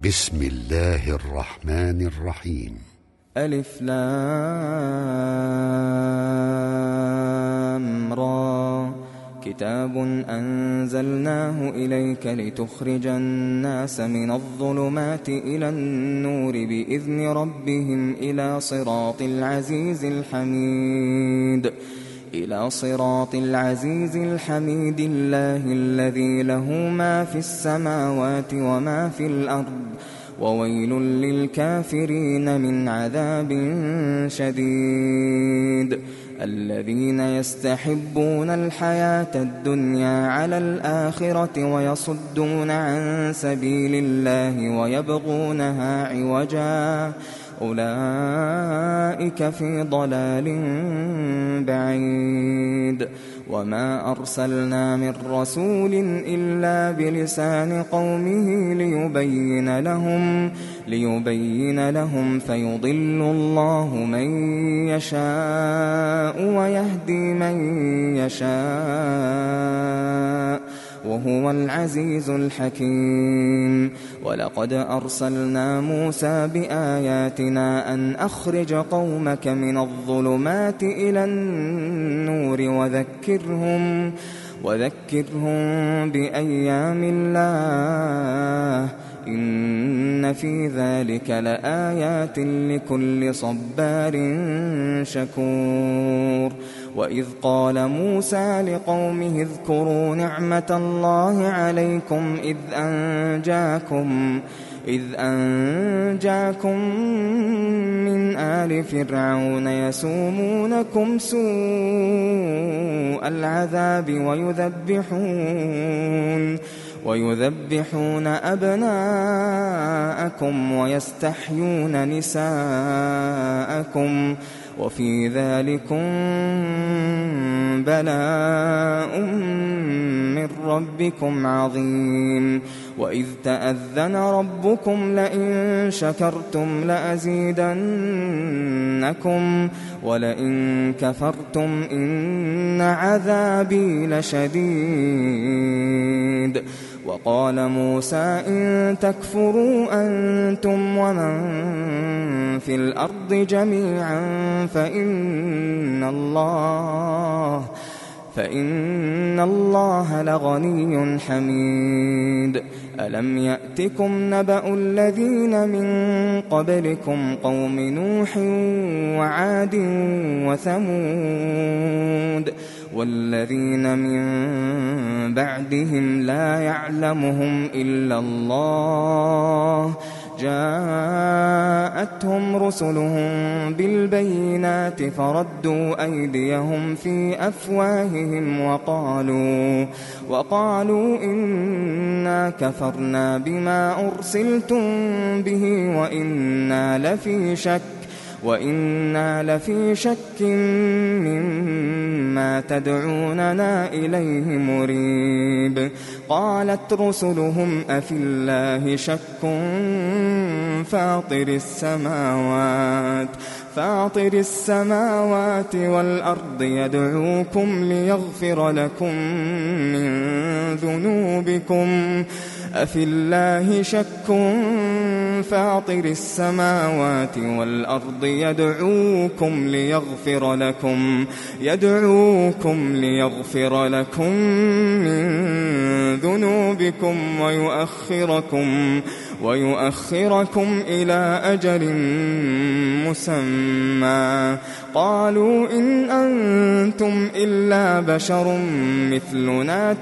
بسم الله الرحمن الرحيم. ألف لام را. كتاب أنزلناه إليك لتخرج الناس من الظلمات إلى النور بإذن ربهم إلى صراط العزيز الحميد الله الذي له ما في السماوات وما في الأرض وويل للكافرين من عذاب شديد. الذين يستحبون الحياة الدنيا على الآخرة ويصدون عن سبيل الله ويبغونها عوجا أولئك في ضلال بعيد. وما أرسلنا من رسول إلا بلسان قومه ليبين لهم فيضل الله من يشاء ويهدي من يشاء وهو العزيز الحكيم. ولقد أرسلنا موسى بآياتنا أن أخرج قومك من الظلمات إلى النور وذكرهم بأيام الله إن في ذلك لآيات لكل صبار شكور. وإذ قال موسى لقومه اذكروا نعمة الله عليكم إذ أنجاكم من آل فرعون يسومونكم سوء العذاب ويذبحون أبناءكم ويستحيون نساءكم وفي ذلكم بلاء من ربكم عظيم. وإذ تأذن ربكم لئن شكرتم لأزيدنكم ولئن كفرتم إن عذابي لشديد. وقال موسى إن تكفروا أنتم ومن في الأرض جميعا فإن الله لغني حميد. ألم يأتكم نبأ الذين من قبلكم قوم نوح وعاد وثمود والذين من بعدهم لا يعلمهم إلا الله جاءتهم رسلهم بالبينات فردوا أيديهم في أفواههم وقالوا إنا كفرنا بما أرسلتم به وإنا لفي شك مما تدعوننا إليه مريب. قالت رسلهم أفي الله شك فاطر السماوات والأرض يدعوكم ليغفر لكم من ذنوبكم أفي الله شك فاطر السماوات والأرض يدعوكم ليغفر لكم من ذنوبكم ويؤخركم إلى أجل مسمى. قالوا إن أنتم إلا بشر مثلنا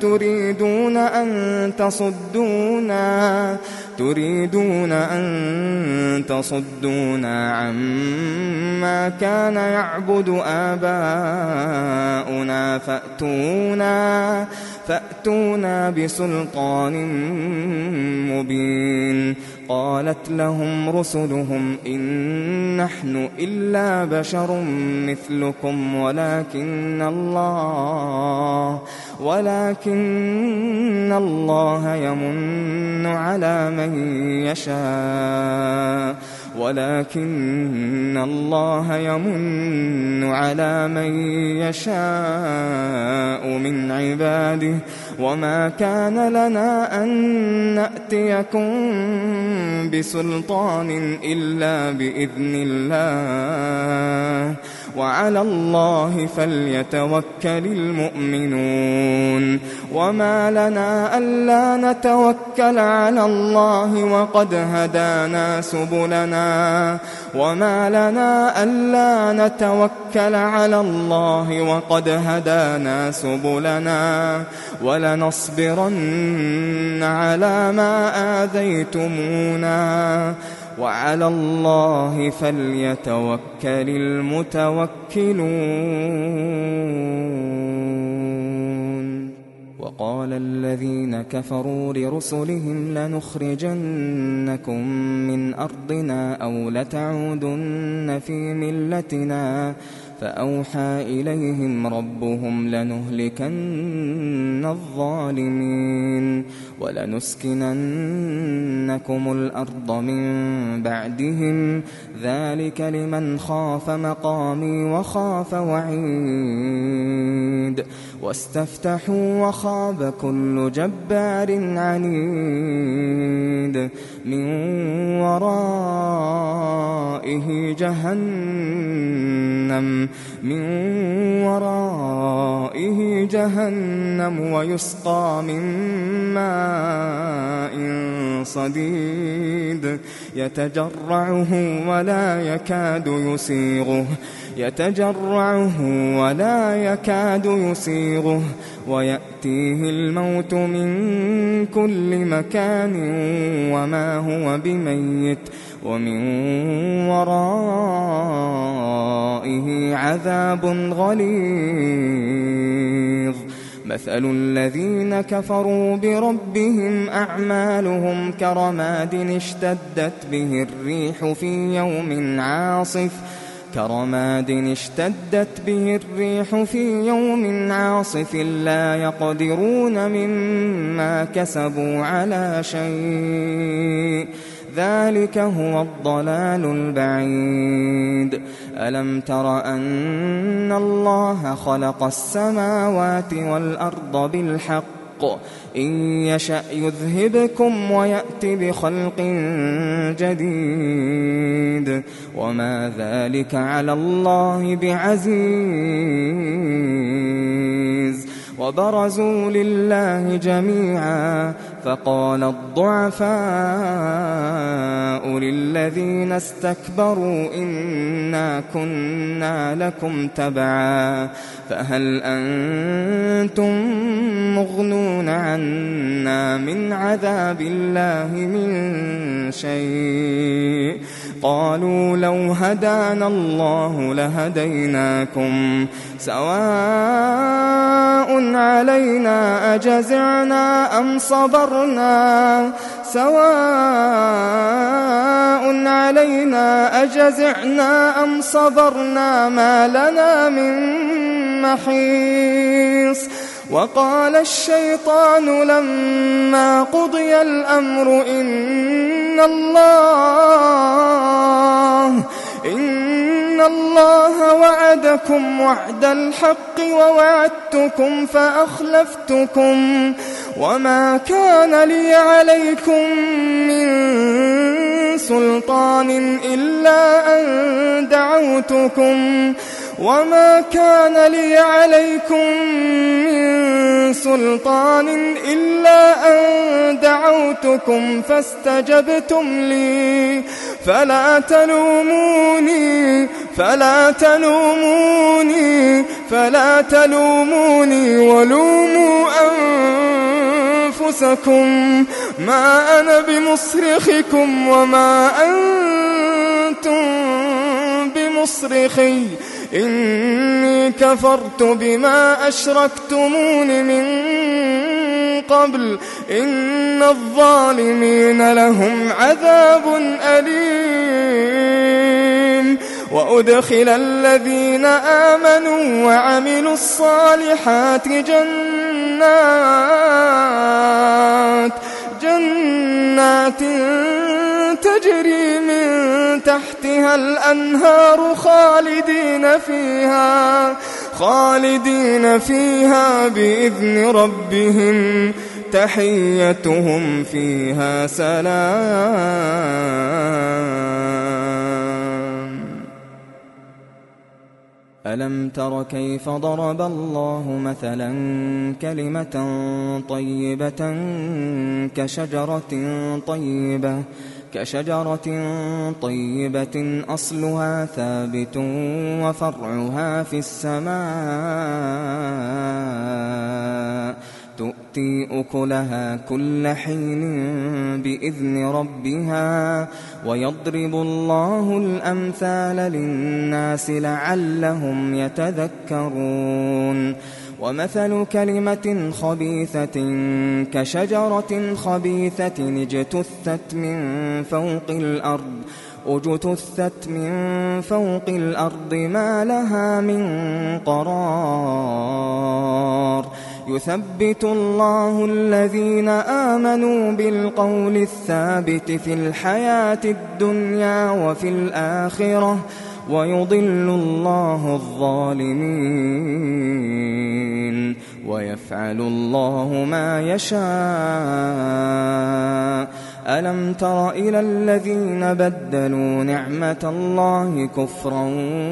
تريدون أن تصدونا عما كان يعبد آباؤنا فأتونا بسلطان مبين. قالت لهم رسلهم إن نحن إلا بشر مثلكم ولكن الله يمن على من يشاء من عباده وما كان لنا أن نأتيكم بسلطان إلا بإذن الله وعلى الله فليتوكل المؤمنون وما لنا ألا نتوكل على الله وقد هدانا سبلنا ولنصبرن على ما آذيتمونا وعلى الله فليتوكل المتوكلون. وقال الذين كفروا لرسلهم لنخرجنكم من أرضنا أو لتعودن في ملتنا فأوحى إليهم ربهم لنهلكن الظالمين ولنسكننكم الأرض من بعدهم ذلك لمن خاف مقامي وخاف وعيد واستفتحوا وخاب كل جبار عنيد من ورائه جهنم ويسقى من ماء صديد يتجرعه ولا يكاد يسيغه ويأتيه الموت من كل مكان وما هو بميت ومن ورائه عذاب غليظ. مثل الذين كفروا بربهم أعمالهم كرماد اشتدت به الريح في يوم عاصف لا يقدرون مما كسبوا على شيء ذلك هو الضلال البعيد. ألم تر أن الله خلق السماوات والأرض بالحق إن يشأ يذهبكم ويأت بخلق جديد وما ذلك على الله بعزيز. وبرزوا لله جميعا فقال الضعفاء للذين استكبروا إنا كنا لكم تبعا فهل أنتم مغنون عنا من عذاب الله من شيء قالوا لو هدانا الله لهديناكم سواء علينا أجزعنا أم صبرنا ما لنا من محيص. وقال الشيطان لما قضي الأمر إن الله وعدكم وعد الحق ووعدتكم فأخلفتكم وما كان لي عليكم من سلطان إلا أن دعوتكم فاستجبتم لي فلا تلوموني ولوموا أنفسكم ما أنا بمصرخكم وما أنتم بمصرخي إني كفرت بما أشركتمون من قبل إن الظالمين لهم عذاب أليم. وأدخل الذين آمنوا وعملوا الصالحات جنات تجري من تحتها الأنهار خالدين فيها بإذن ربهم تحيتهم فيها سلام. ألم تر كيف ضرب الله مثلا كلمة طيبة كشجرة طيبة أصلها ثابت وفرعها في السماء تؤتي أكلها كل حين بإذن ربها ويضرب الله الأمثال للناس لعلهم يتذكرون ومثل كلمة خبيثة كشجرة خبيثة اجتثت من فوق الأرض ما لها من قرار يثبت الله الذين آمنوا بالقول الثابت في الحياة الدنيا وفي الآخرة ويضل الله الظالمين ويفعل الله ما يشاء ألم تر إلى الذين بدلوا نعمة الله كفرا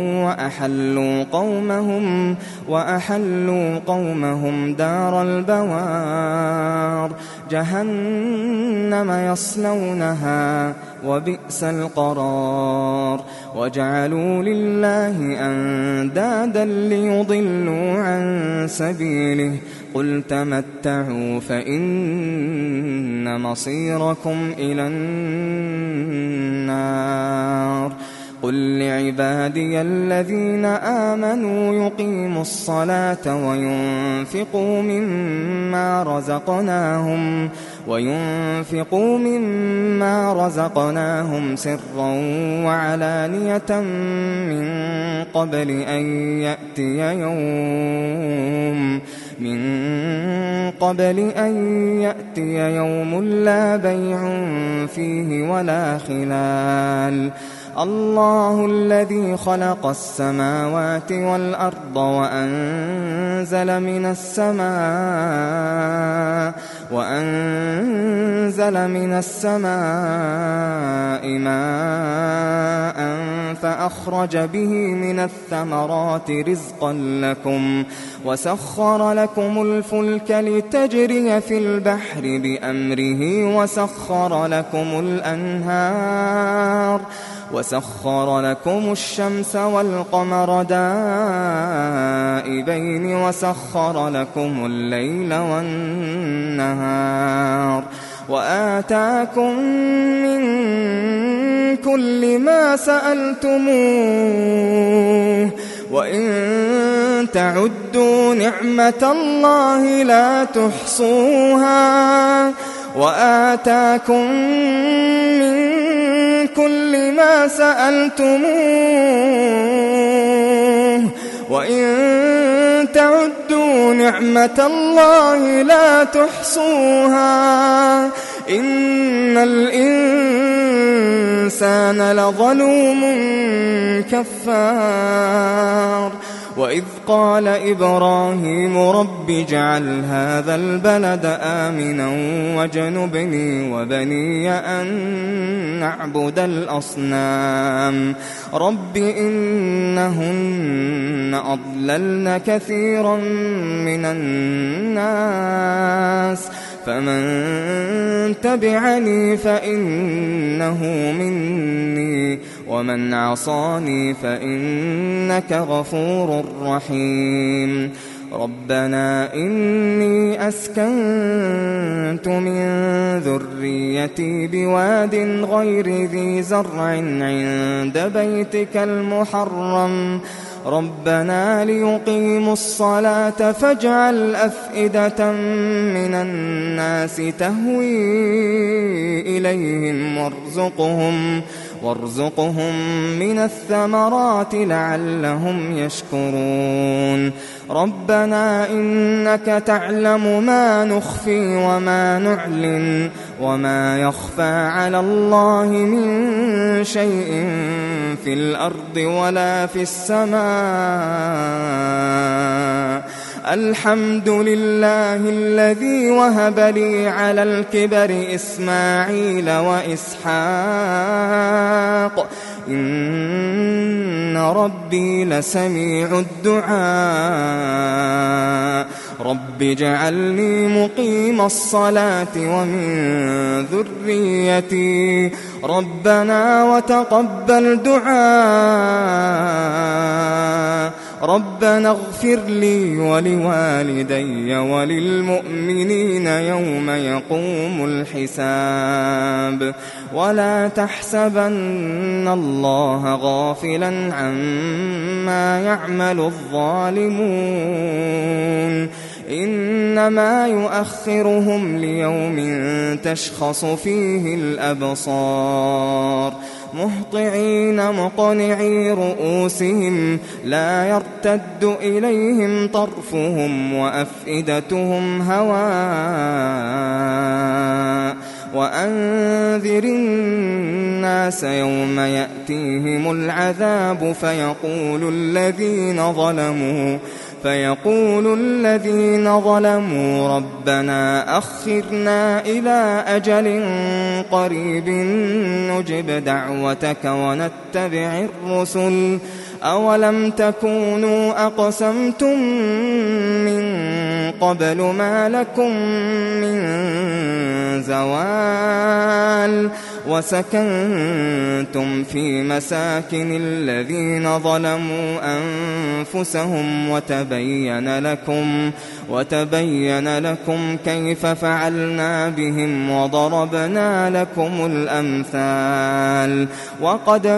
وأحلوا قومهم دار البوار جهنم يصلونها وبئس القرار وجعلوا لله أندادا ليضلوا عن سبيله قل تمتعوا فإن مصيركم إلى النار قل لعبادي الذين آمنوا يقيموا الصلاة وينفقوا مما رزقناهم سرا وعلانية من قبل أن يأتي يوم لا بيع فيه ولا خلال الله الذي خلق السماوات والأرض وأنزل من السماء ماء فأخرج به من الثمرات رزقا لكم وسخر لكم الفلك لتجري في البحر بأمره وسخر لكم الشمس والقمر دائبين وسخر لكم الليل والنهار وآتاكم من كل ما سألتموه وإن تعدوا نعمة الله لا تحصوها وآتاكم من كل ما سألتموه وإن تعدوا نعمة الله لا تحصوها إن الإنسان لظلوم كفار وإذ قال إبراهيم رب اجعل هذا البلد آمنا واجنبني وبني أن نعبد الأصنام رب إنهن أضللن كثيرا من الناس فمن تبعني فإنه مني ومن عصاني فإنك غفور رحيم ربنا إني أسكنت من ذريتي بواد غير ذي زرع عند بيتك المحرم ربنا ليقيموا الصلاة فاجعل أفئدة من الناس تهوي إليهم وارزقهم من الثمرات لعلهم يشكرون ربنا إنك تعلم ما نخفي وما نعلن وما يخفى على الله من شيء في الأرض ولا في السماء الحمد لله الذي وهب لي على الكبر إسماعيل وإسحاق إن إن ربي لسميع الدعاء رب اجعلني مقيم الصلاة ومن ذريتي ربنا وتقبل دعاء ربنا اغفر لي ولوالدي وللمؤمنين يوم يقوم الحساب ولا تحسبن الله غافلا عما يعمل الظالمون إنما يؤخرهم ليوم تشخص فيه الأبصار مهطعين مقنعي رؤوسهم لا يرتد إليهم طرفهم وأفئدتهم هواء وأنذر الناس يوم يأتيهم العذاب فيقول الذين ظلموا ربنا أخرنا إلى أجل قريب نجب دعوتك ونتبع الرسل أولم تكونوا أقسمتم من قبل ما لكم من زوال وسكنتم في مساكن الذين ظلموا أنفسهم وتبين لكم كيف فعلنا بهم وضربنا لكم الأمثال وقد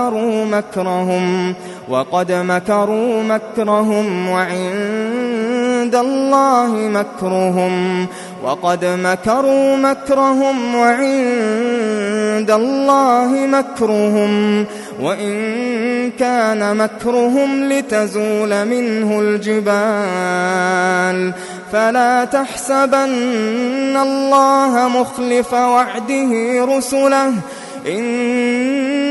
مكروا مكرهم وعند الله مكرهم وإن كان مكرهم لتزول منه الجبال فلا تحسبن الله مخلف وعده رسله إن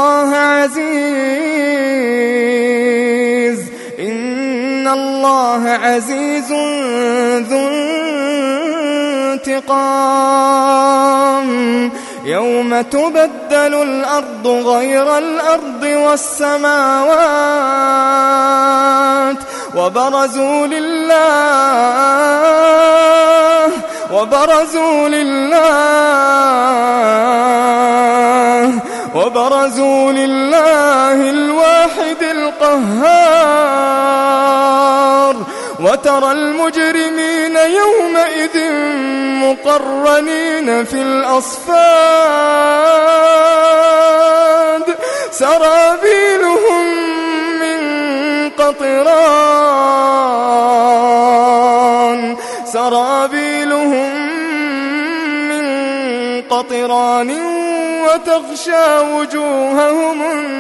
الله عزيز ذو انتقام يوم تبدل الأرض غير الأرض والسماوات وبرزوا لله الواحد القهار وترى المجرمين يومئذ مقرنين في الأصفاد سرابيلهم من قطران وتغشى وجوههم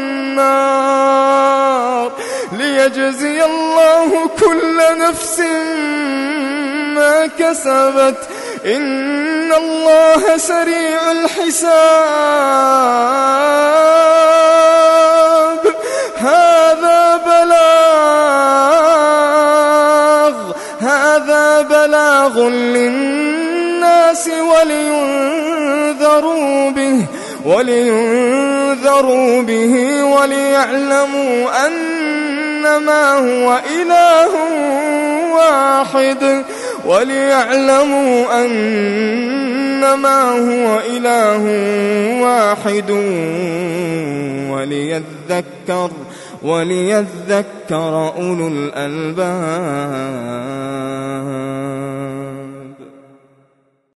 النار ليجزي الله كل نفس ما كسبت إن الله سريع الحساب هذا بلاغ للناس ولينذروا به وليعلموا أنما هو إله واحد وليذكر أولو الألباب.